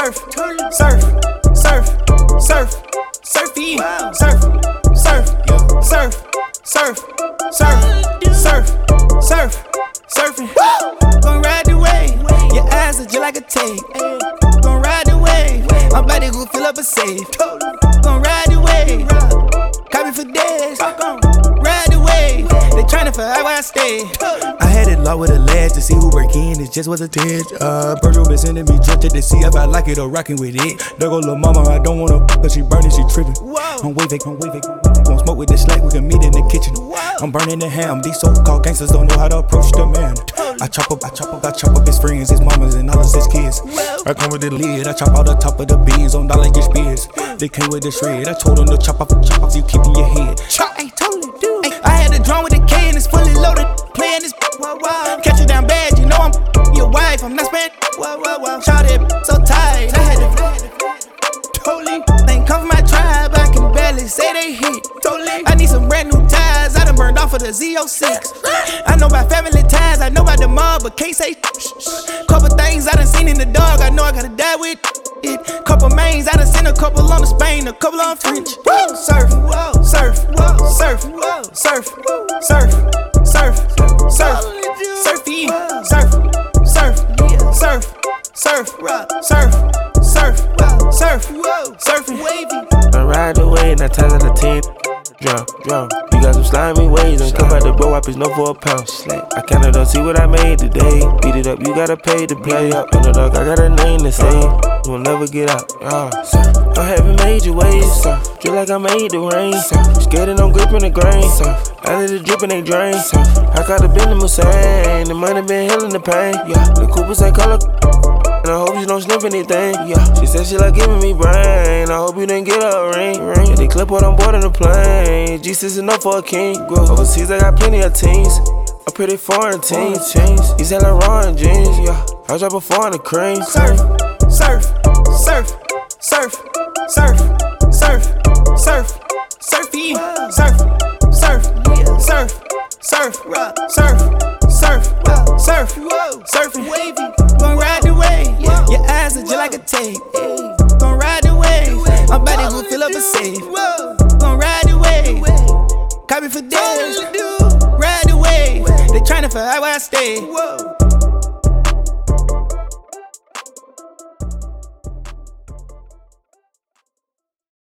surf, surf, surf, surf, surfy, surf, surf, surf, surf, surf, surf, surf, surfing. Gon' ride the wave, your eyes are just like a tape. Gon' ride the wave, my body gon' fill up a safe. Gon' ride the wave, caught me for days. Ride the wave, they tryna find out where I stay. I had it low with a ledge to see who work in, it just was a tinge. Virgil been sending me drip to see if I like it or rockin' with it. There go lil' mama, I don't wanna cause she burnin', she trippin'. I'm waving, gon' smoke with the slack, we can meet in the kitchen. I'm burning the ham, these so-called gangsters don't know how to approach the man. I chop up his friends, his mamas, and all of his kids. I come with the lid, I chop out the top of the beans on dollar get spears. They came with the shred, I told them to chop off, you keep in your head. I totally do. I had a drum with a K and it's fully loaded. Playing this, catch it down bad, you know I'm your wife, I'm not spent. Shot it so tight, I had to totally. They ain't come from my tribe, I can barely say they hit. Totally. I need some brand new ties, I done burned off of the Z06. I know about family ties, I know about the mob, but can't say couple things I done seen in the dog, I know I gotta die with it. Couple mains, I done seen a couple on the Spain, a couple on French. Surf, surf, surf, surf, surf, surf, surf, surfy, surf, surf, surf, surf, surf, surf, surf, surfing wavy. I ride the wave, 9 times out of 10. Drunk. You got some slimy ways, and come out the blow up, it's no for a pound. I kinda don't see what I made today. Beat it up, you gotta pay to play up. Underdog, I got a name to say. We'll never get out. I haven't made your ways. Feel like I made the rain. Scared and I'm gripping the grain. I let it drip and they drain. I got the Bentley Hussein. The money been healing the pain. The Coopers ain't color. And I hope you don't sniff anything. She said she like giving me brain. I hope you didn't get her a ring. Yeah, they clip what on board of the plane. Jesus enough for a king. Overseas I got plenty of teams. A pretty foreign teams. He's Saint Laurent jeans. I drop a 4 in the cream. Surf, surf, surf, surf, surf, surf, surf, surfy, surf, surf, surf, surf, surf, surf, surf, surfing wavy. Gon' ride the wave, your eyes are just like a tape. Gon' ride the wave, my body gon' fill up a safe. Gon' ride the wave, caught me for days. Ride the wave, they tryna find out where I stay.